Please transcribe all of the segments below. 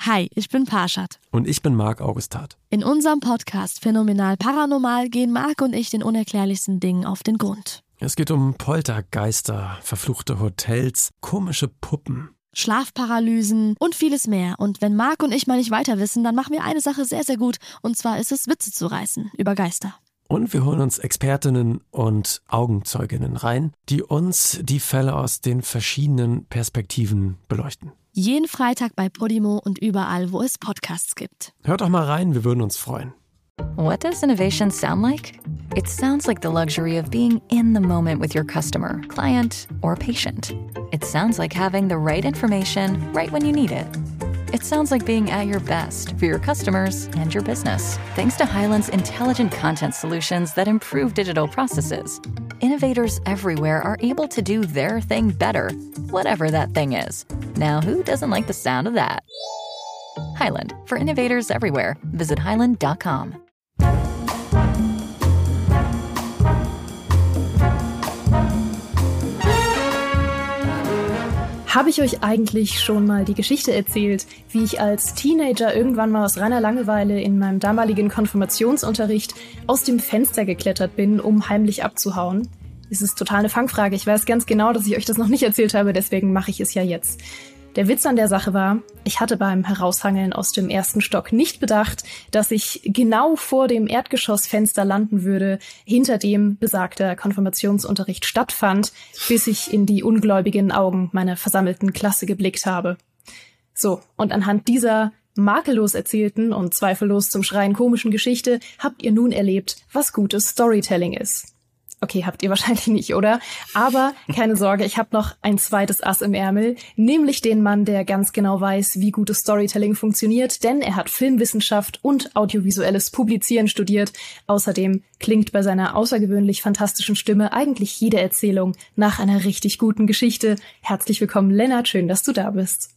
Hi, ich bin Parshad. Und ich bin Marc Augustat. In unserem Podcast Phänomenal Paranormal gehen Marc und ich den unerklärlichsten Dingen auf den Grund. Es geht um Poltergeister, verfluchte Hotels, komische Puppen, Schlafparalysen und vieles mehr. Und wenn Marc und ich mal nicht weiter wissen, dann machen wir eine Sache sehr, sehr gut. Und zwar ist es, Witze zu reißen über Geister. Und wir holen uns Expertinnen und Augenzeuginnen rein, die uns die Fälle aus den verschiedenen Perspektiven beleuchten. Jeden Freitag bei Podimo und überall, wo es Podcasts gibt. Hört doch mal rein, wir würden uns freuen. What does innovation sound like? It sounds like the luxury of being in the moment with your customer, client, or patient. It sounds like having the right information right when you need it. It sounds like being at your best for your customers and your business. Thanks to Hyland's intelligent content solutions that improve digital processes, innovators everywhere are able to do their thing better, whatever that thing is. Now, who doesn't like the sound of that? Hyland, for innovators everywhere. Visit hyland.com. Habe ich euch eigentlich schon mal die Geschichte erzählt, wie ich als Teenager irgendwann mal aus reiner Langeweile in meinem damaligen Konfirmationsunterricht aus dem Fenster geklettert bin, um heimlich abzuhauen? Es ist total eine Fangfrage. Ich weiß ganz genau, dass ich euch das noch nicht erzählt habe, deswegen mache ich es ja jetzt. Der Witz an der Sache war, ich hatte beim Heraushangeln aus dem ersten Stock nicht bedacht, dass ich genau vor dem Erdgeschossfenster landen würde, hinter dem besagter Konfirmationsunterricht stattfand, bis ich in die ungläubigen Augen meiner versammelten Klasse geblickt habe. So, und anhand dieser makellos erzählten und zweifellos zum Schreien komischen Geschichte habt ihr nun erlebt, was gutes Storytelling ist. Okay, habt ihr wahrscheinlich nicht, oder? Aber keine Sorge, ich habe noch ein zweites Ass im Ärmel, nämlich den Mann, der ganz genau weiß, wie gutes Storytelling funktioniert, denn er hat Filmwissenschaft und audiovisuelles Publizieren studiert. Außerdem klingt bei seiner außergewöhnlich fantastischen Stimme eigentlich jede Erzählung nach einer richtig guten Geschichte. Herzlich willkommen, Lennart, schön, dass du da bist.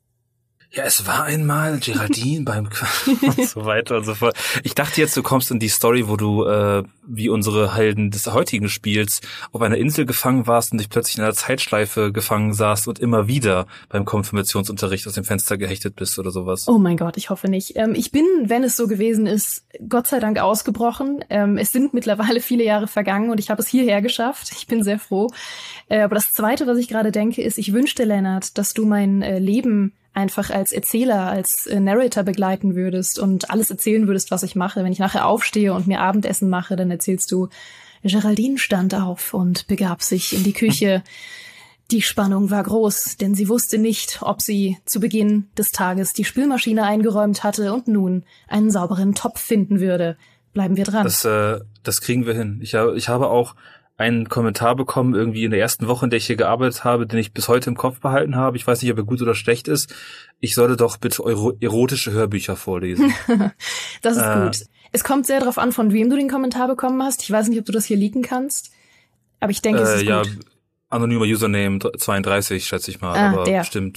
Ja, es war einmal Geraldine beim und so weiter und so fort. Ich dachte jetzt, du kommst in die Story, wo du, wie unsere Helden des heutigen Spiels, auf einer Insel gefangen warst und dich plötzlich in einer Zeitschleife gefangen saßt und immer wieder beim Konfirmationsunterricht aus dem Fenster gehechtet bist oder sowas. Oh mein Gott, ich hoffe nicht. Ich bin, wenn es so gewesen ist, Gott sei Dank ausgebrochen. Es sind mittlerweile viele Jahre vergangen und ich habe es hierher geschafft. Ich bin sehr froh. Aber das Zweite, was ich gerade denke, ist, ich wünschte, Lennart, dass du mein Leben einfach als Erzähler, als Narrator begleiten würdest und alles erzählen würdest, was ich mache. Wenn ich nachher aufstehe und mir Abendessen mache, dann erzählst du, Geraldine stand auf und begab sich in die Küche. Die Spannung war groß, denn sie wusste nicht, ob sie zu Beginn des Tages die Spülmaschine eingeräumt hatte und nun einen sauberen Topf finden würde. Bleiben wir dran. Das kriegen wir hin. Ich habe auch einen Kommentar bekommen, irgendwie in der ersten Woche, in der ich hier gearbeitet habe, den ich bis heute im Kopf behalten habe. Ich weiß nicht, ob er gut oder schlecht ist. Ich sollte doch bitte erotische Hörbücher vorlesen. Das ist gut. Es kommt sehr darauf an, von wem du den Kommentar bekommen hast. Ich weiß nicht, ob du das hier leaken kannst, aber ich denke, es ist ja, gut. Anonymer Username 32, schätze ich mal. Aber der. Bestimmt.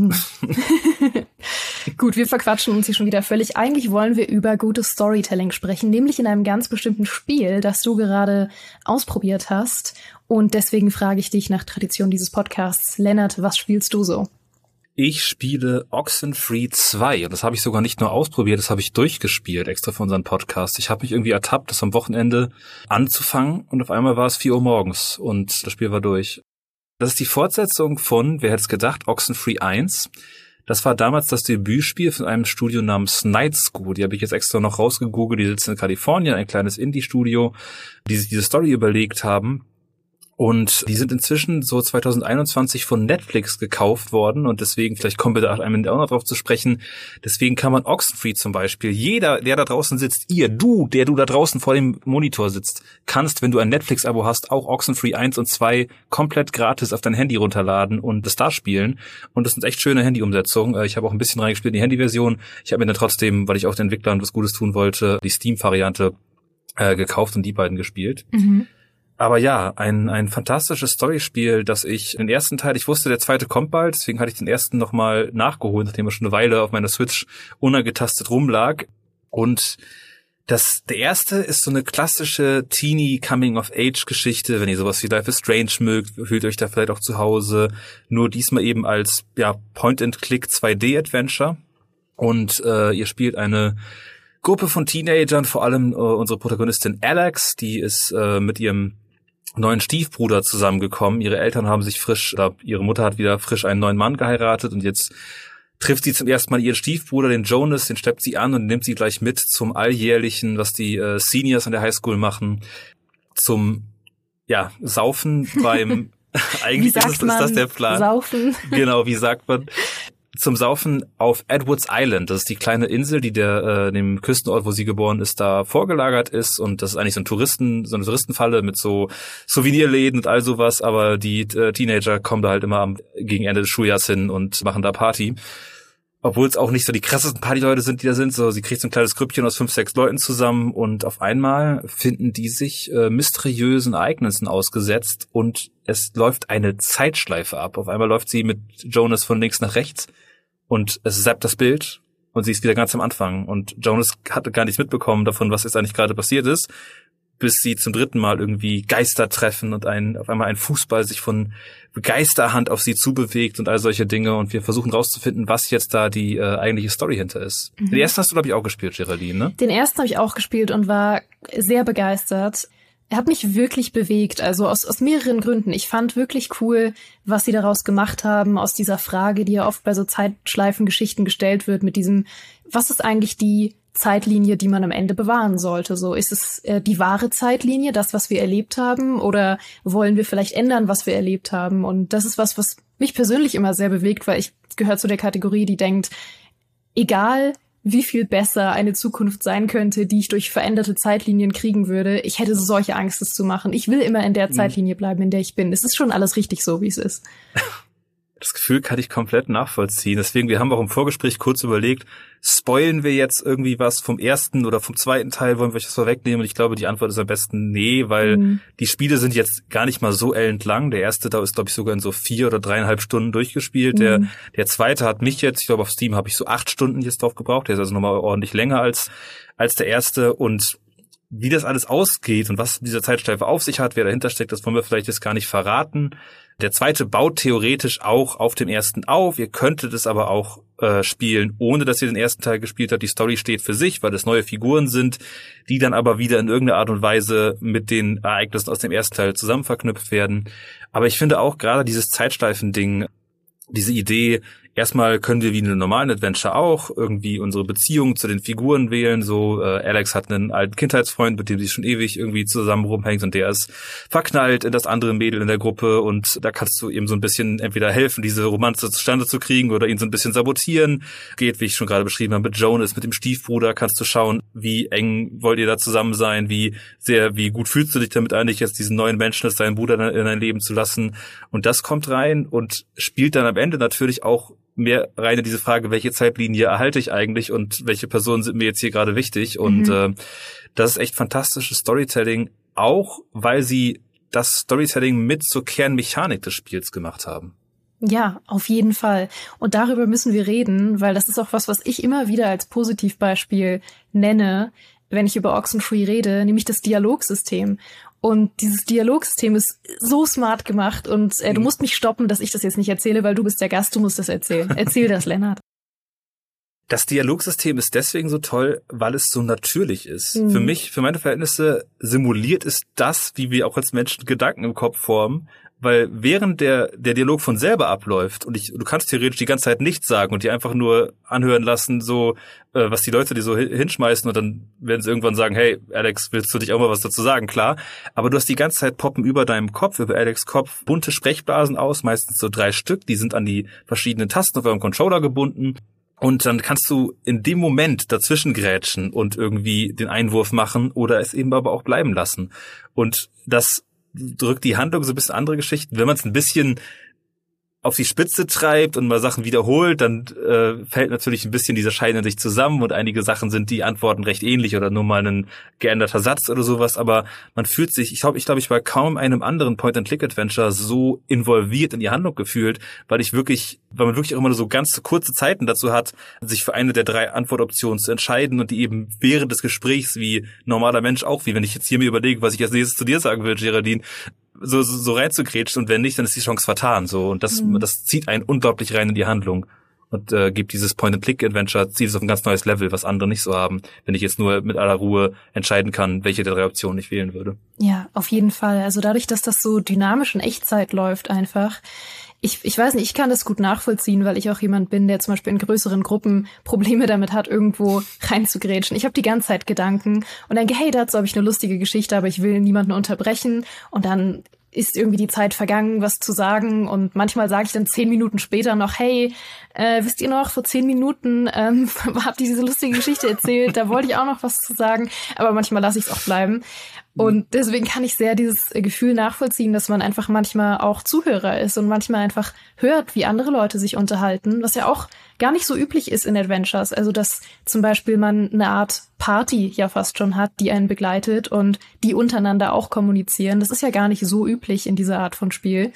Gut, wir verquatschen uns hier schon wieder völlig. Eigentlich wollen wir über gutes Storytelling sprechen, nämlich in einem ganz bestimmten Spiel, das du gerade ausprobiert hast. Und deswegen frage ich dich nach Tradition dieses Podcasts, Lennart, was spielst du so? Ich spiele Oxenfree 2 und das habe ich sogar nicht nur ausprobiert, das habe ich durchgespielt, extra für unseren Podcast. Ich habe mich irgendwie ertappt, das am Wochenende anzufangen und auf einmal war es 4 Uhr morgens und das Spiel war durch. Das ist die Fortsetzung von, wer hätte es gedacht, Oxenfree 1. Das war damals das Debütspiel von einem Studio namens Night School. Die habe ich jetzt extra noch rausgegoogelt, die sitzen in Kalifornien, ein kleines Indie-Studio, die sich diese Story überlegt haben. Und die sind inzwischen so 2021 von Netflix gekauft worden und deswegen, vielleicht kommen wir da auch noch drauf zu sprechen, deswegen kann man Oxenfree zum Beispiel, jeder, der da draußen sitzt, der du da draußen vor dem Monitor sitzt, kannst, wenn du ein Netflix-Abo hast, auch Oxenfree 1 und 2 komplett gratis auf dein Handy runterladen und das da spielen. Und das sind echt schöne Handy-Umsetzungen. Ich habe auch ein bisschen reingespielt in die Handy-Version. Ich habe mir dann trotzdem, weil ich auch den Entwicklern was Gutes tun wollte, die Steam-Variante gekauft und die beiden gespielt. Mhm. Aber ja, ein fantastisches Storyspiel, das ich den ersten Teil, ich wusste, der zweite kommt bald, deswegen hatte ich den ersten nochmal nachgeholt, nachdem er schon eine Weile auf meiner Switch unangetastet rumlag. Und der erste ist so eine klassische Teenie-Coming-of-Age-Geschichte. Wenn ihr sowas wie Life is Strange mögt, fühlt euch da vielleicht auch zu Hause. Nur diesmal eben als Point-and-Click 2D-Adventure. Und ihr spielt eine Gruppe von Teenagern, vor allem unsere Protagonistin Alex, die ist mit ihrem neuen Stiefbruder zusammengekommen. Ihre Eltern haben sich ihre Mutter hat wieder frisch einen neuen Mann geheiratet und jetzt trifft sie zum ersten Mal ihren Stiefbruder, den Jonas, den steppt sie an und nimmt sie gleich mit zum alljährlichen, was die Seniors an der Highschool machen, zum Saufen beim eigentlich ist das der Plan. Saufen. Genau, wie sagt man? Zum Saufen auf Edwards Island. Das ist die kleine Insel, die dem Küstenort, wo sie geboren ist, da vorgelagert ist. Und das ist eigentlich so eine Touristenfalle mit so Souvenirläden und all sowas. Aber die Teenager kommen da halt immer gegen Ende des Schuljahrs hin und machen da Party. Obwohl es auch nicht so die krassesten Partyleute sind, die da sind. So, sie kriegt so ein kleines Grüppchen aus 5, 6 Leuten zusammen und auf einmal finden die sich mysteriösen Ereignissen ausgesetzt und es läuft eine Zeitschleife ab. Auf einmal läuft sie mit Jonas von links nach rechts und es zappt das Bild und sie ist wieder ganz am Anfang. Und Jonas hatte gar nichts mitbekommen davon, was jetzt eigentlich gerade passiert ist, bis sie zum 3. Mal irgendwie Geister treffen und auf einmal ein Fußball sich von Geisterhand auf sie zubewegt und all solche Dinge. Und wir versuchen rauszufinden, was jetzt da die eigentliche Story hinter ist. Mhm. Den ersten hast du, glaube ich, auch gespielt, Geraldine, ne? Den ersten habe ich auch gespielt und war sehr begeistert. Er hat mich wirklich bewegt, also aus mehreren Gründen. Ich fand wirklich cool, was sie daraus gemacht haben, aus dieser Frage, die ja oft bei so Zeitschleifengeschichten gestellt wird, mit diesem, was ist eigentlich die Zeitlinie, die man am Ende bewahren sollte? So, ist es die wahre Zeitlinie, das, was wir erlebt haben, oder wollen wir vielleicht ändern, was wir erlebt haben? Und das ist was mich persönlich immer sehr bewegt, weil ich gehöre zu der Kategorie, die denkt, egal wie viel besser eine Zukunft sein könnte, die ich durch veränderte Zeitlinien kriegen würde, ich hätte solche Angst, es zu machen. Ich will immer in der Zeitlinie bleiben, in der ich bin. Es ist schon alles richtig so, wie es ist. Das Gefühl kann ich komplett nachvollziehen. Deswegen, wir haben auch im Vorgespräch kurz überlegt, spoilen wir jetzt irgendwie was vom ersten oder vom zweiten Teil, wollen wir euch das vorwegnehmen? Und ich glaube, die Antwort ist am besten nee, weil die Spiele sind jetzt gar nicht mal so ellenlang. Der erste da ist, glaube ich, sogar in so 4 oder 3,5 Stunden durchgespielt. Der zweite hat mich jetzt, ich glaube, auf Steam habe ich so 8 Stunden jetzt drauf gebraucht. Der ist also nochmal ordentlich länger als der erste. Und wie das alles ausgeht und was dieser Zeitschleife auf sich hat, wer dahinter steckt, das wollen wir vielleicht jetzt gar nicht verraten. Der zweite baut theoretisch auch auf dem ersten auf. Ihr könntet es aber auch spielen, ohne dass ihr den ersten Teil gespielt habt. Die Story steht für sich, weil es neue Figuren sind, die dann aber wieder in irgendeiner Art und Weise mit den Ereignissen aus dem ersten Teil zusammen verknüpft werden. Aber ich finde auch gerade dieses Zeitschleifen-Ding, diese Idee, erstmal können wir wie in einem normalen Adventure auch irgendwie unsere Beziehung zu den Figuren wählen. So, Alex hat einen alten Kindheitsfreund, mit dem sie schon ewig irgendwie zusammen rumhängt und der ist verknallt in das andere Mädel in der Gruppe und da kannst du ihm so ein bisschen entweder helfen, diese Romanze zustande zu kriegen oder ihn so ein bisschen sabotieren. Geht, wie ich schon gerade beschrieben habe, mit Jonas, mit dem Stiefbruder kannst du schauen, wie eng wollt ihr da zusammen sein, wie gut fühlst du dich damit eigentlich, jetzt diesen neuen Menschen als deinen Bruder in dein Leben zu lassen. Und das kommt rein und spielt dann am Ende natürlich auch mehr rein in diese Frage, welche Zeitlinie erhalte ich eigentlich und welche Personen sind mir jetzt hier gerade wichtig. Und das ist echt fantastisches Storytelling, auch weil sie das Storytelling mit zur Kernmechanik des Spiels gemacht haben. Ja, auf jeden Fall. Und darüber müssen wir reden, weil das ist auch was ich immer wieder als Positivbeispiel nenne, wenn ich über Oxenfree rede, nämlich das Dialogsystem. Und dieses Dialogsystem ist so smart gemacht und du musst mich stoppen, dass ich das jetzt nicht erzähle, weil du bist der Gast, du musst das erzählen. Erzähl das, Lennart. Das Dialogsystem ist deswegen so toll, weil es so natürlich ist. Für meine Verhältnisse simuliert es das, wie wir auch als Menschen Gedanken im Kopf formen, weil während der Dialog von selber abläuft und du kannst theoretisch die ganze Zeit nichts sagen und dir einfach nur anhören lassen, so was die Leute dir so hinschmeißen und dann werden sie irgendwann sagen, hey Alex, willst du dich auch mal was dazu sagen? Klar, aber du hast die ganze Zeit poppen über deinem Kopf, über Alex' Kopf bunte Sprechblasen aus, meistens so 3 Stück, die sind an die verschiedenen Tasten auf eurem Controller gebunden. Und dann kannst du in dem Moment dazwischen grätschen und irgendwie den Einwurf machen oder es eben aber auch bleiben lassen. Und das drückt die Handlung so ein bisschen andere Geschichten. Wenn man es ein bisschen auf die Spitze treibt und mal Sachen wiederholt, dann fällt natürlich ein bisschen dieser Schein in sich zusammen und einige Sachen sind die Antworten recht ähnlich oder nur mal ein geänderter Satz oder sowas, aber man fühlt sich, ich glaube, ich war kaum einem anderen Point-and-Click-Adventure so involviert in die Handlung gefühlt, weil man wirklich auch immer nur so ganz kurze Zeiten dazu hat, sich für eine der 3 Antwortoptionen zu entscheiden und die eben während des Gesprächs wie normaler Mensch auch, wie wenn ich jetzt hier mir überlege, was ich als nächstes zu dir sagen will, Geraldine, so reinzugrätschen und wenn nicht, dann ist die Chance vertan, so. Und das zieht einen unglaublich rein in die Handlung. und gibt dieses Point-and-Click-Adventure, zieht es auf ein ganz neues Level, was andere nicht so haben, wenn ich jetzt nur mit aller Ruhe entscheiden kann, welche der 3 Optionen ich wählen würde. Ja, auf jeden Fall. Also dadurch, dass das so dynamisch in Echtzeit läuft einfach, ich weiß nicht, ich kann das gut nachvollziehen, weil ich auch jemand bin, der zum Beispiel in größeren Gruppen Probleme damit hat, irgendwo reinzugrätschen. Ich habe die ganze Zeit Gedanken und denke, hey, dazu habe ich eine lustige Geschichte, aber ich will niemanden unterbrechen und dann ist irgendwie die Zeit vergangen, was zu sagen und manchmal sage ich dann 10 Minuten später noch, hey, wisst ihr noch, vor 10 Minuten habt ihr diese lustige Geschichte erzählt, da wollte ich auch noch was zu sagen, aber manchmal lasse ich es auch bleiben. Und deswegen kann ich sehr dieses Gefühl nachvollziehen, dass man einfach manchmal auch Zuhörer ist und manchmal einfach hört, wie andere Leute sich unterhalten, was ja auch gar nicht so üblich ist in Adventures. Also dass zum Beispiel man eine Art Party ja fast schon hat, die einen begleitet und die untereinander auch kommunizieren. Das ist ja gar nicht so üblich in dieser Art von Spiel.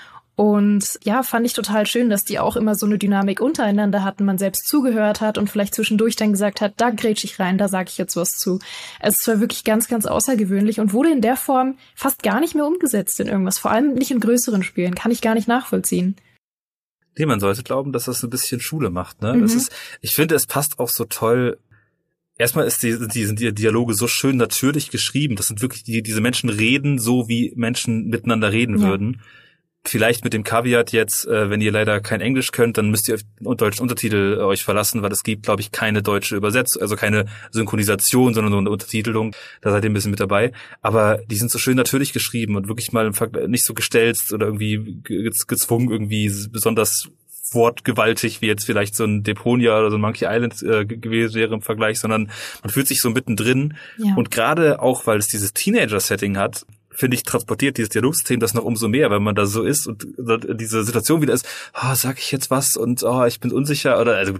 Und ja, fand ich total schön, dass die auch immer so eine Dynamik untereinander hatten, man selbst zugehört hat und vielleicht zwischendurch dann gesagt hat, da grätsch ich rein, da sage ich jetzt was zu. Also es war wirklich ganz, ganz außergewöhnlich und wurde in der Form fast gar nicht mehr umgesetzt in irgendwas, vor allem nicht in größeren Spielen, kann ich gar nicht nachvollziehen. Nee, man sollte glauben, dass das ein bisschen Schule macht, ne? Das ist, ich finde, es passt auch so toll. Erstmal sind die Dialoge so schön natürlich geschrieben. Das sind wirklich, diese Menschen reden so, wie Menschen miteinander reden würden. Vielleicht mit dem Caveat jetzt, wenn ihr leider kein Englisch könnt, dann müsst ihr auf deutschen Untertitel euch verlassen, weil es gibt, glaube ich, keine deutsche Übersetzung, also keine Synchronisation, sondern nur eine Untertitelung. Da seid ihr ein bisschen mit dabei. Aber die sind so schön natürlich geschrieben und wirklich mal nicht so gestelzt oder irgendwie gezwungen, irgendwie besonders wortgewaltig, wie jetzt vielleicht so ein Deponia oder so ein Monkey Island gewesen wäre im Vergleich, sondern man fühlt sich so mittendrin. Ja. Und gerade auch, weil es dieses Teenager-Setting hat, finde ich, transportiert dieses Dialogsystem das noch umso mehr, wenn man da so ist und diese Situation wieder ist, sag ich jetzt was und ich bin unsicher oder also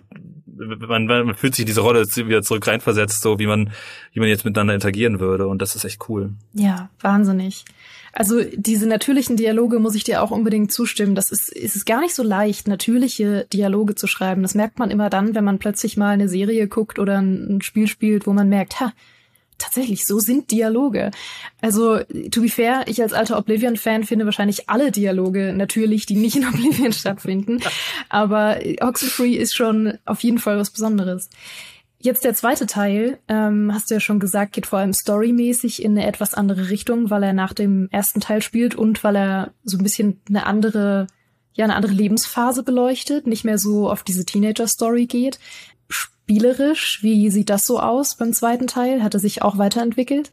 man fühlt sich in diese Rolle wieder zurück reinversetzt, so wie man jetzt miteinander interagieren würde und das ist echt cool. Ja, wahnsinnig. Also diese natürlichen Dialoge muss ich dir auch unbedingt zustimmen. Es ist gar nicht so leicht, natürliche Dialoge zu schreiben. Das merkt man immer dann, wenn man plötzlich mal eine Serie guckt oder ein Spiel spielt, wo man merkt, tatsächlich, so sind Dialoge. Also, to be fair, ich als alter Oblivion-Fan finde wahrscheinlich alle Dialoge natürlich, die nicht in Oblivion stattfinden. Aber Oxenfree ist schon auf jeden Fall was Besonderes. Jetzt der zweite Teil, hast du ja schon gesagt, geht vor allem storymäßig in eine etwas andere Richtung, weil er nach dem ersten Teil spielt und weil er so ein bisschen eine andere Lebensphase beleuchtet, nicht mehr so auf diese Teenager-Story geht. Spielerisch, wie sieht das so aus beim zweiten Teil? Hat er sich auch weiterentwickelt?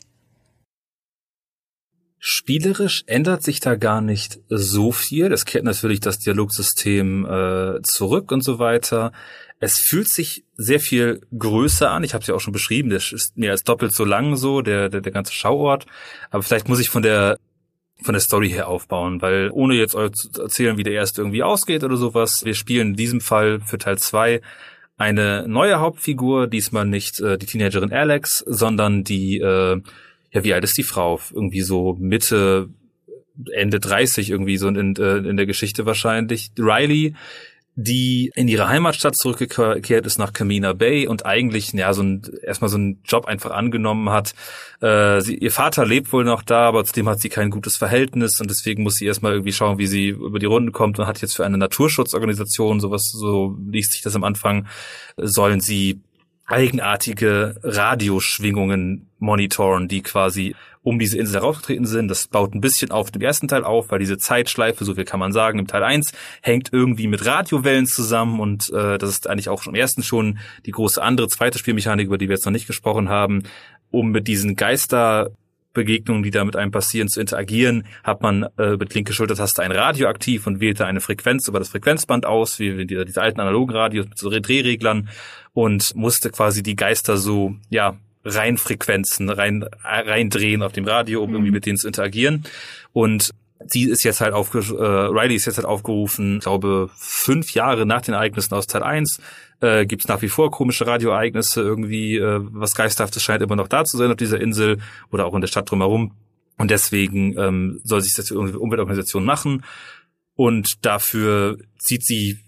Spielerisch ändert sich da gar nicht so viel. Es kehrt natürlich das Dialogsystem zurück und so weiter. Es fühlt sich sehr viel größer an. Ich habe es ja auch schon beschrieben, das ist mehr als doppelt so lang so, der ganze Schauort. Aber vielleicht muss ich von der Story her aufbauen, weil ohne jetzt euch zu erzählen, wie der erste irgendwie ausgeht oder sowas, wir spielen in diesem Fall für Teil 2 eine neue Hauptfigur, diesmal nicht die Teenagerin Alex, sondern die, wie alt ist die Frau? Irgendwie so Mitte, Ende 30 irgendwie so in der Geschichte wahrscheinlich. Riley, die in ihre Heimatstadt zurückgekehrt ist nach Camina Bay und eigentlich erstmal so einen Job einfach angenommen hat. Ihr Vater lebt wohl noch da, aber zudem hat sie kein gutes Verhältnis und deswegen muss sie erstmal irgendwie schauen, wie sie über die Runden kommt und hat jetzt für eine Naturschutzorganisation, so liest sich das am Anfang, sollen sie eigenartige Radioschwingungen monitoren, die quasi um diese Insel herausgetreten sind. Das baut ein bisschen auf dem ersten Teil auf, weil diese Zeitschleife, so viel kann man sagen, im Teil 1 hängt irgendwie mit Radiowellen zusammen und das ist eigentlich auch im ersten schon die große andere zweite Spielmechanik, über die wir jetzt noch nicht gesprochen haben. Um mit diesen Geisterbegegnungen, die da mit einem passieren, zu interagieren, hat man mit linke Schultertaste ein Radio aktiv und wählt da eine Frequenz über das Frequenzband aus, wie diese alten analogen Radios mit so Drehreglern und musste quasi die Geister so, Reinfrequenzen reindrehen auf dem Radio, um irgendwie mit denen zu interagieren. Und sie ist jetzt halt Riley ist jetzt halt aufgerufen, ich glaube 5 Jahre nach den Ereignissen aus Teil 1, gibt's nach wie vor komische Radioereignisse, irgendwie was Geisterhaftes scheint immer noch da zu sein auf dieser Insel oder auch in der Stadt drumherum. Und deswegen soll sich das irgendwie Umweltorganisation machen. Und dafür zieht sie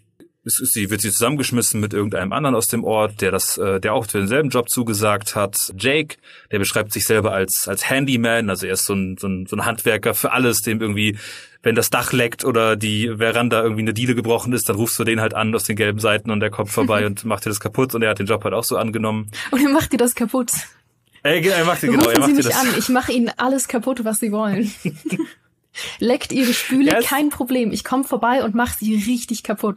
wird sie zusammengeschmissen mit irgendeinem anderen aus dem Ort, der auch für denselben Job zugesagt hat. Jake, der beschreibt sich selber als Handyman, also er ist so ein Handwerker für alles, dem irgendwie, wenn das Dach leckt oder die Veranda irgendwie eine Diele gebrochen ist, dann rufst du den halt an aus den gelben Seiten und der kommt vorbei und macht dir das kaputt und er hat den Job halt auch so angenommen. Und er macht dir das kaputt. Er macht dir Sie mich das an, ich mache ihnen alles kaputt, was sie wollen. Leckt ihre Spüle, kein Problem. Ich komme vorbei und mache sie richtig kaputt.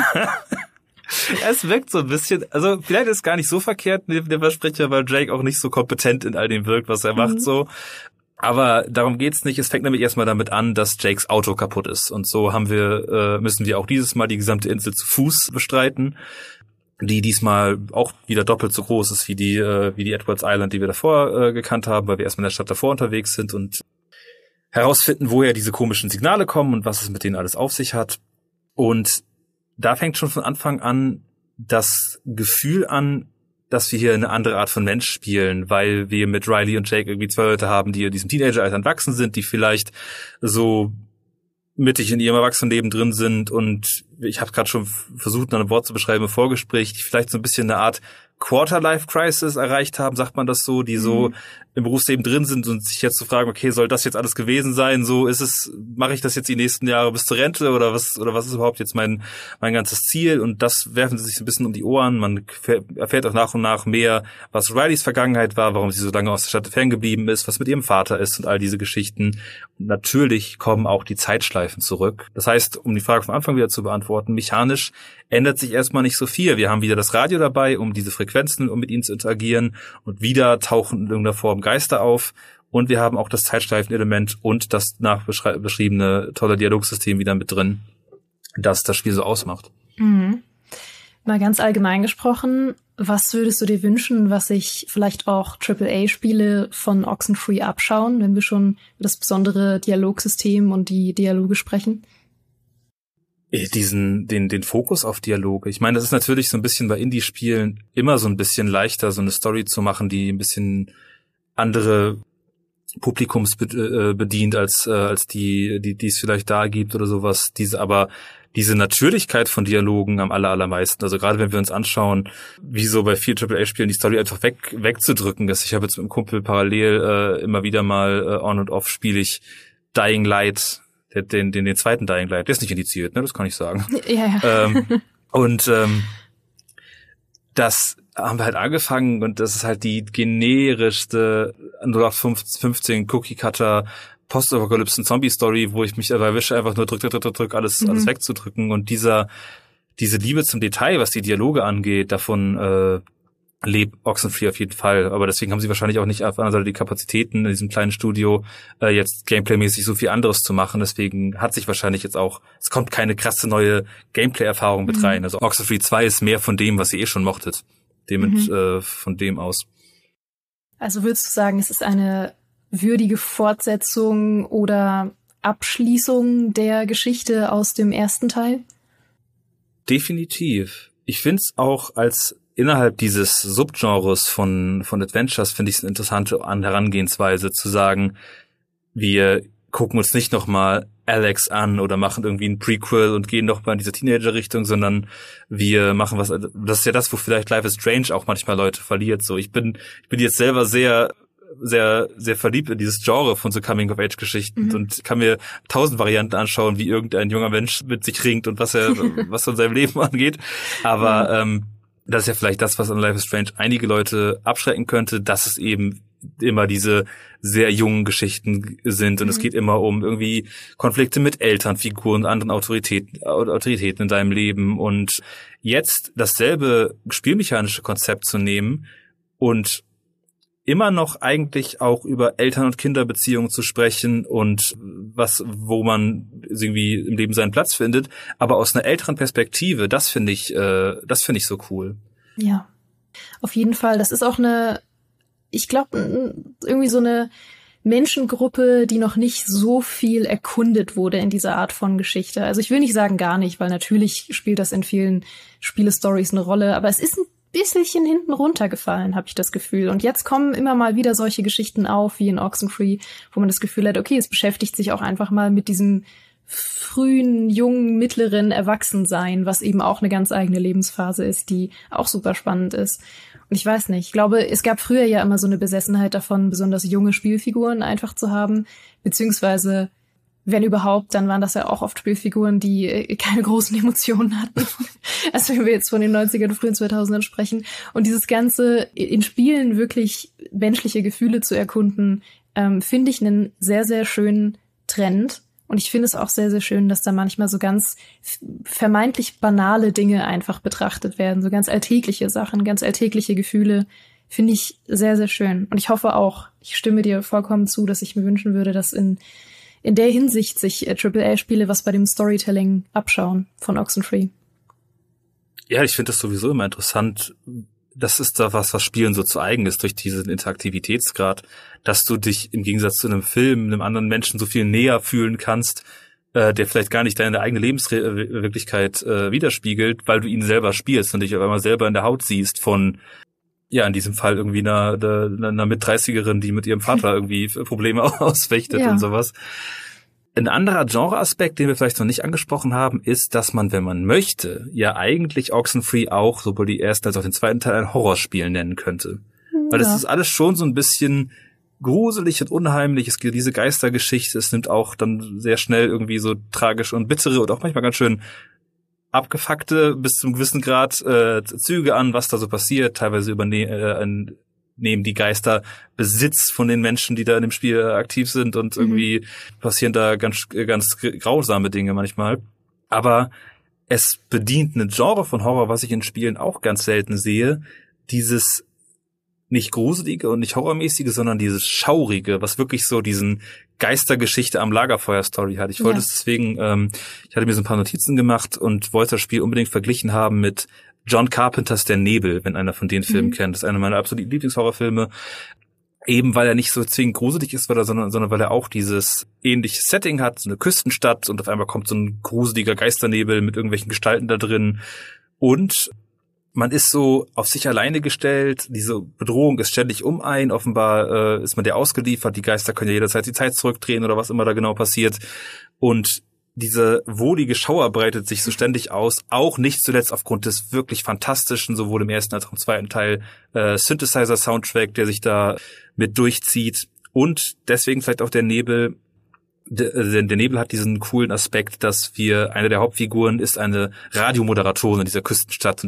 Es wirkt so ein bisschen, also vielleicht ist es gar nicht so verkehrt neben dem Versprecher, weil Jake auch nicht so kompetent in all dem wirkt, was er macht so. Aber darum geht's nicht. Es fängt nämlich erstmal damit an, dass Jakes Auto kaputt ist. Und so müssen wir auch dieses Mal die gesamte Insel zu Fuß bestreiten, die diesmal auch wieder doppelt so groß ist wie die Edwards Island, die wir davor gekannt haben, weil wir erstmal in der Stadt davor unterwegs sind und herausfinden, woher diese komischen Signale kommen und was es mit denen alles auf sich hat. Und da fängt schon von Anfang an das Gefühl an, dass wir hier eine andere Art von Mensch spielen, weil wir mit Riley und Jake irgendwie 2 Leute haben, die in diesem Teenager-Alter entwachsen sind, die vielleicht so mittig in ihrem Erwachsenenleben drin sind und ich habe gerade schon versucht, noch ein Wort zu beschreiben im Vorgespräch, die vielleicht so ein bisschen eine Art Quarter-Life-Crisis erreicht haben, sagt man das so, die so im Berufsleben drin sind und sich jetzt zu fragen, okay, soll das jetzt alles gewesen sein? So mache ich das jetzt die nächsten Jahre bis zur Rente oder was ist überhaupt jetzt mein ganzes Ziel? Und das werfen sie sich so ein bisschen um die Ohren. Man erfährt auch nach und nach mehr, was Rileys Vergangenheit war, warum sie so lange aus der Stadt ferngeblieben ist, was mit ihrem Vater ist und all diese Geschichten. Und natürlich kommen auch die Zeitschleifen zurück. Das heißt, um die Frage vom Anfang wieder zu beantworten, mechanisch ändert sich erstmal nicht so viel. Wir haben wieder das Radio dabei, um diese Frequenzen, um mit ihnen zu interagieren und wieder tauchen in irgendeiner Form Geister auf und wir haben auch das Zeitschleifenelement und das nachbeschriebene tolle Dialogsystem wieder mit drin, das das Spiel so ausmacht. Mhm. Mal ganz allgemein gesprochen, was würdest du dir wünschen, was sich vielleicht auch AAA-Spiele von Oxenfree abschauen, wenn wir schon über das besondere Dialogsystem und die Dialoge sprechen? Den Fokus auf Dialoge. Ich meine, das ist natürlich so ein bisschen bei Indie-Spielen immer so ein bisschen leichter, so eine Story zu machen, die ein bisschen andere Publikums bedient als die es vielleicht da gibt oder sowas. Aber diese Natürlichkeit von Dialogen am allermeisten. Also gerade wenn wir uns anschauen, wie so bei vielen AAA-Spielen die Story einfach wegzudrücken ist. Ich habe jetzt mit einem Kumpel parallel immer wieder mal on und off spiele ich Dying Light, den zweiten Dying Light. Der ist nicht indiziert, ne? Das kann ich sagen. Ja. Das haben wir halt angefangen und das ist halt die generischste 0815 Cookie-Cutter Postapokalypsen-Zombie-Story, wo ich mich dabei erwische, einfach nur drück, alles wegzudrücken. Und diese Liebe zum Detail, was die Dialoge angeht, davon lebt Oxenfree auf jeden Fall. Aber deswegen haben sie wahrscheinlich auch nicht auf der anderen Seite die Kapazitäten in diesem kleinen Studio, jetzt Gameplay-mäßig so viel anderes zu machen. Deswegen hat sich wahrscheinlich jetzt auch, es kommt keine krasse neue Gameplay-Erfahrung mit rein. Also Oxenfree 2 ist mehr von dem, was ihr schon mochtet. Von dem aus. Also würdest du sagen, es ist eine würdige Fortsetzung oder Abschließung der Geschichte aus dem ersten Teil? Definitiv. Ich finde es auch als innerhalb dieses Subgenres von Adventures finde ich es eine interessante Herangehensweise zu sagen, wir gucken uns nicht nochmal Alex an oder machen irgendwie ein Prequel und gehen nochmal in diese Teenager-Richtung, sondern wir machen was, das ist ja das, wo vielleicht Life is Strange auch manchmal Leute verliert. So, ich bin jetzt selber sehr, sehr, sehr verliebt in dieses Genre von so Coming-of-Age-Geschichten und kann mir 1000 Varianten anschauen, wie irgendein junger Mensch mit sich ringt und was von seinem Leben angeht. Aber das ist ja vielleicht das, was an Life is Strange einige Leute abschrecken könnte, dass es eben immer diese sehr jungen Geschichten sind und es geht immer um irgendwie Konflikte mit Elternfiguren und anderen Autoritäten in deinem Leben und jetzt dasselbe spielmechanische Konzept zu nehmen und immer noch eigentlich auch über Eltern- und Kinderbeziehungen zu sprechen und wo man irgendwie im Leben seinen Platz findet, aber aus einer älteren Perspektive, das finde ich so cool. Ja, auf jeden Fall. Das ist auch ich glaube, irgendwie so eine Menschengruppe, die noch nicht so viel erkundet wurde in dieser Art von Geschichte. Also ich will nicht sagen gar nicht, weil natürlich spielt das in vielen Spielestories eine Rolle, aber es ist ein bisschen hinten runtergefallen, habe ich das Gefühl. Und jetzt kommen immer mal wieder solche Geschichten auf, wie in Oxenfree, wo man das Gefühl hat, okay, es beschäftigt sich auch einfach mal mit diesem frühen, jungen, mittleren Erwachsensein, was eben auch eine ganz eigene Lebensphase ist, die auch super spannend ist. Und ich weiß nicht, ich glaube, es gab früher ja immer so eine Besessenheit davon, besonders junge Spielfiguren einfach zu haben, beziehungsweise wenn überhaupt, dann waren das ja auch oft Spielfiguren, die keine großen Emotionen hatten. Also wenn wir jetzt von den 90ern, frühen 2000ern sprechen. Und dieses Ganze in Spielen wirklich menschliche Gefühle zu erkunden, finde ich einen sehr, sehr schönen Trend. Und ich finde es auch sehr, sehr schön, dass da manchmal so ganz vermeintlich banale Dinge einfach betrachtet werden. So ganz alltägliche Sachen, ganz alltägliche Gefühle. Finde ich sehr, sehr schön. Und ich hoffe auch, ich stimme dir vollkommen zu, dass ich mir wünschen würde, dass in der Hinsicht sich AAA-Spiele was bei dem Storytelling abschauen von Oxenfree. Ja, ich finde das sowieso immer interessant. Das ist da was Spielen so zu eigen ist durch diesen Interaktivitätsgrad, dass du dich im Gegensatz zu einem Film, einem anderen Menschen so viel näher fühlen kannst, der vielleicht gar nicht deine eigene Lebenswirklichkeit widerspiegelt, weil du ihn selber spielst und dich auf einmal selber in der Haut siehst von, ja, in diesem Fall irgendwie einer Mit-30erin, die mit ihrem Vater irgendwie Probleme ausfechtet und sowas. Ein anderer Genreaspekt, den wir vielleicht noch nicht angesprochen haben, ist, dass man, wenn man möchte, ja eigentlich Oxenfree auch, sowohl die ersten als auch den zweiten Teil, ein Horrorspiel nennen könnte. Weil das ist alles schon so ein bisschen gruselig und unheimlich. Es gibt diese Geistergeschichte, es nimmt auch dann sehr schnell irgendwie so tragische und bittere und auch manchmal ganz schön abgefuckte bis zum gewissen Grad Züge an, was da so passiert. Teilweise nehmen die Geister Besitz von den Menschen, die da in dem Spiel aktiv sind und irgendwie passieren da ganz grausame Dinge manchmal. Aber es bedient ein Genre von Horror, was ich in Spielen auch ganz selten sehe. Dieses nicht gruselige und nicht horrormäßige, sondern dieses schaurige, was wirklich so diesen Geistergeschichte am Lagerfeuer-Story hat. Ich wollte es deswegen, ich hatte mir so ein paar Notizen gemacht und wollte das Spiel unbedingt verglichen haben mit John Carpenters Der Nebel, wenn einer von den Filmen kennt. Das ist einer meiner absoluten Lieblingshorrorfilme. Eben weil er nicht so zwingend gruselig ist, sondern weil er auch dieses ähnliche Setting hat, so eine Küstenstadt und auf einmal kommt so ein gruseliger Geisternebel mit irgendwelchen Gestalten da drin. Und man ist so auf sich alleine gestellt, diese Bedrohung ist ständig um einen, offenbar ist man der ausgeliefert, die Geister können ja jederzeit die Zeit zurückdrehen oder was immer da genau passiert. Und diese wohlige Schauer breitet sich so ständig aus, auch nicht zuletzt aufgrund des wirklich fantastischen, sowohl im ersten als auch im zweiten Teil, Synthesizer-Soundtrack, der sich da mit durchzieht. Und deswegen vielleicht auch der Nebel. Der Nebel hat diesen coolen Aspekt, dass eine der Hauptfiguren ist eine Radiomoderatorin in dieser Küstenstadt und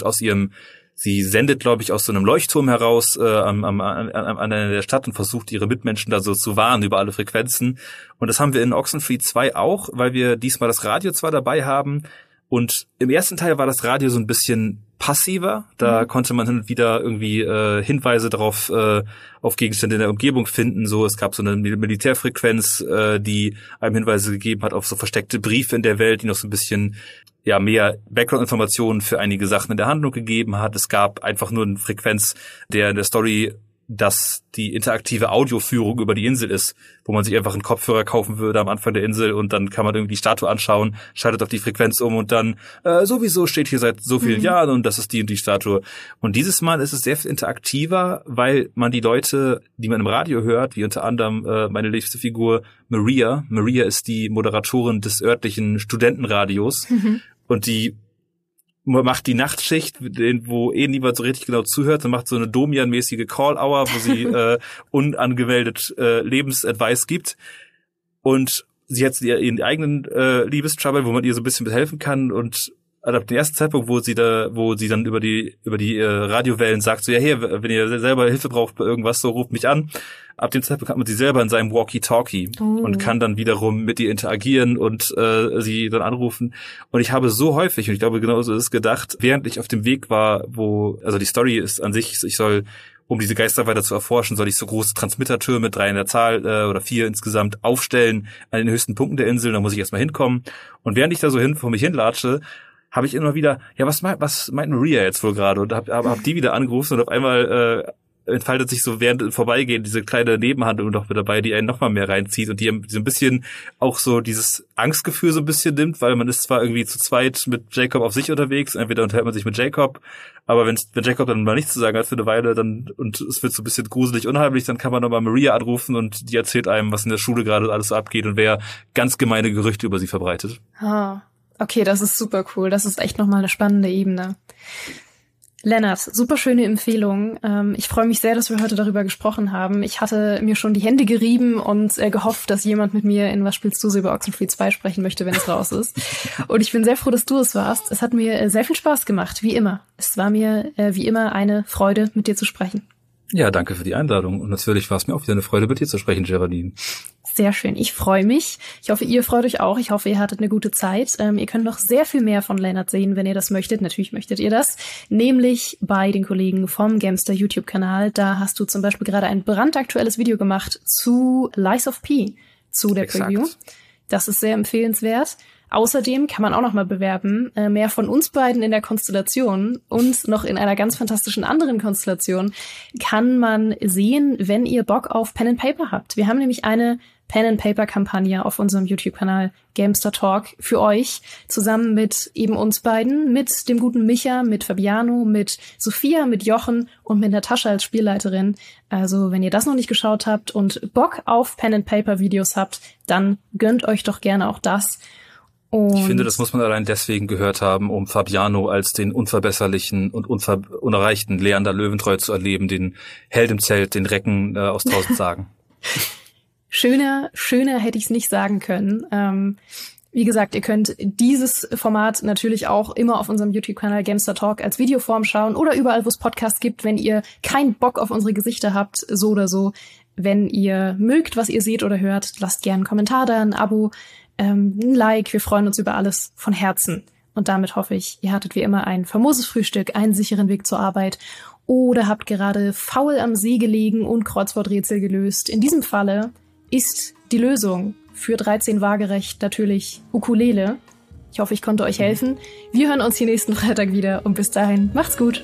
sie sendet, glaube ich, aus so einem Leuchtturm heraus an der Stadt und versucht, ihre Mitmenschen da so zu warnen über alle Frequenzen. Und das haben wir in Oxenfree 2 auch, weil wir diesmal das Radio zwar dabei haben. Und im ersten Teil war das Radio so ein bisschen passiver. Da konnte man hin und wieder irgendwie Hinweise darauf auf Gegenstände in der Umgebung finden. So, es gab so eine Militärfrequenz, die einem Hinweise gegeben hat auf so versteckte Briefe in der Welt, die noch so ein bisschen mehr Background-Informationen für einige Sachen in der Handlung gegeben hat. Es gab einfach nur eine Frequenz in der Story, dass die interaktive Audioführung über die Insel ist, wo man sich einfach einen Kopfhörer kaufen würde am Anfang der Insel und dann kann man irgendwie die Statue anschauen, schaltet auf die Frequenz um und dann sowieso steht hier seit so vielen Jahren und das ist die und die Statue. Und dieses Mal ist es sehr viel interaktiver, weil man die Leute, die man im Radio hört, wie unter anderem meine liebste Figur Maria. Maria ist die Moderatorin des örtlichen Studentenradios und die macht die Nachtschicht, wo niemand so richtig genau zuhört, und macht so eine Domian-mäßige Call-Hour, wo sie unangemeldet Lebensadvice gibt. Und sie hat ihren eigenen Liebestrouble, wo man ihr so ein bisschen helfen kann. Und ab dem ersten Zeitpunkt, wo sie dann über die Radiowellen sagt, so, ja, hier, wenn ihr selber Hilfe braucht bei irgendwas, so ruft mich an. Ab dem Zeitpunkt hat man sie selber in seinem Walkie-Talkie und kann dann wiederum mit ihr interagieren und sie dann anrufen. Und ich habe so häufig, und ich glaube genauso ist es gedacht, während ich auf dem Weg war, also die Story ist an sich, ich soll, um diese Geister weiter zu erforschen, soll ich so große Transmittertürme, 3 in der Zahl oder 4 insgesamt, aufstellen an den höchsten Punkten der Insel. Da muss ich erstmal hinkommen. Und während ich da so vor mich hinlatsche, habe ich immer wieder, ja, was meint Maria jetzt wohl gerade? Und hab die wieder angerufen und auf einmal entfaltet sich so während im Vorbeigehen diese kleine Nebenhandlung noch mit dabei, die einen noch mal mehr reinzieht und die so ein bisschen auch so dieses Angstgefühl so ein bisschen nimmt, weil man ist zwar irgendwie zu zweit mit Jacob auf sich unterwegs, entweder unterhält man sich mit Jacob, aber wenn Jacob dann mal nichts zu sagen hat für eine Weile, dann und es wird so ein bisschen gruselig, unheimlich, dann kann man nochmal Maria anrufen und die erzählt einem, was in der Schule gerade alles so abgeht und wer ganz gemeine Gerüchte über sie verbreitet. Okay, das ist super cool. Das ist echt nochmal eine spannende Ebene. Lennart, super schöne Empfehlung. Ich freue mich sehr, dass wir heute darüber gesprochen haben. Ich hatte mir schon die Hände gerieben und gehofft, dass jemand mit mir in Was spielst du so über Oxenfree 2 sprechen möchte, wenn es raus ist. Und ich bin sehr froh, dass du es warst. Es hat mir sehr viel Spaß gemacht, wie immer. Es war mir wie immer eine Freude, mit dir zu sprechen. Ja, danke für die Einladung. Und natürlich war es mir auch wieder eine Freude, mit dir zu sprechen, Geraldine. Sehr schön. Ich freue mich. Ich hoffe, ihr freut euch auch. Ich hoffe, ihr hattet eine gute Zeit. Ihr könnt noch sehr viel mehr von Lennart sehen, wenn ihr das möchtet. Natürlich möchtet ihr das. Nämlich bei den Kollegen vom Gamester YouTube-Kanal. Da hast du zum Beispiel gerade ein brandaktuelles Video gemacht zu Lies of P, zu der Preview. Das ist sehr empfehlenswert. Außerdem kann man auch noch mal bewerben, mehr von uns beiden in der Konstellation und noch in einer ganz fantastischen anderen Konstellation kann man sehen, wenn ihr Bock auf Pen and Paper habt. Wir haben nämlich eine Pen and Paper Kampagne auf unserem YouTube-Kanal Gamester Talk für euch, zusammen mit eben uns beiden, mit dem guten Micha, mit Fabiano, mit Sophia, mit Jochen und mit Natascha als Spielleiterin. Also wenn ihr das noch nicht geschaut habt und Bock auf Pen and Paper Videos habt, dann gönnt euch doch gerne auch das. Und ich finde, das muss man allein deswegen gehört haben, um Fabiano als den unverbesserlichen und unerreichten Leander Löwentreu zu erleben, den Held im Zelt, den Recken aus 1000 Sagen. Schöner hätte ich es nicht sagen können. Wie gesagt, ihr könnt dieses Format natürlich auch immer auf unserem YouTube-Kanal Gamester Talk als Videoform schauen oder überall, wo es Podcasts gibt, wenn ihr keinen Bock auf unsere Gesichter habt, so oder so. Wenn ihr mögt, was ihr seht oder hört, lasst gerne einen Kommentar da, ein Abo, ein Like. Wir freuen uns über alles von Herzen. Und damit hoffe ich, ihr hattet wie immer ein famoses Frühstück, einen sicheren Weg zur Arbeit oder habt gerade faul am See gelegen und Kreuzworträtsel gelöst. In diesem Falle ist die Lösung für 13 waagerecht natürlich Ukulele. Ich hoffe, ich konnte euch helfen. Wir hören uns hier nächsten Freitag wieder und bis dahin, macht's gut.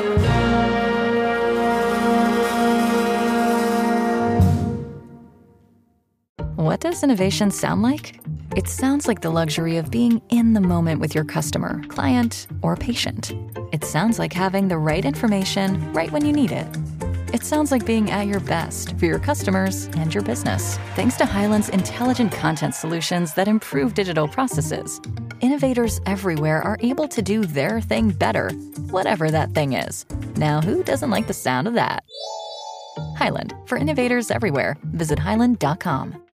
What does innovation sound like? It sounds like the luxury of being in the moment with your customer, client, or patient. It sounds like having the right information right when you need it. It sounds like being at your best for your customers and your business. Thanks to Hyland's intelligent content solutions that improve digital processes, innovators everywhere are able to do their thing better, whatever that thing is. Now, who doesn't like the sound of that? Hyland, for innovators everywhere. Visit hyland.com.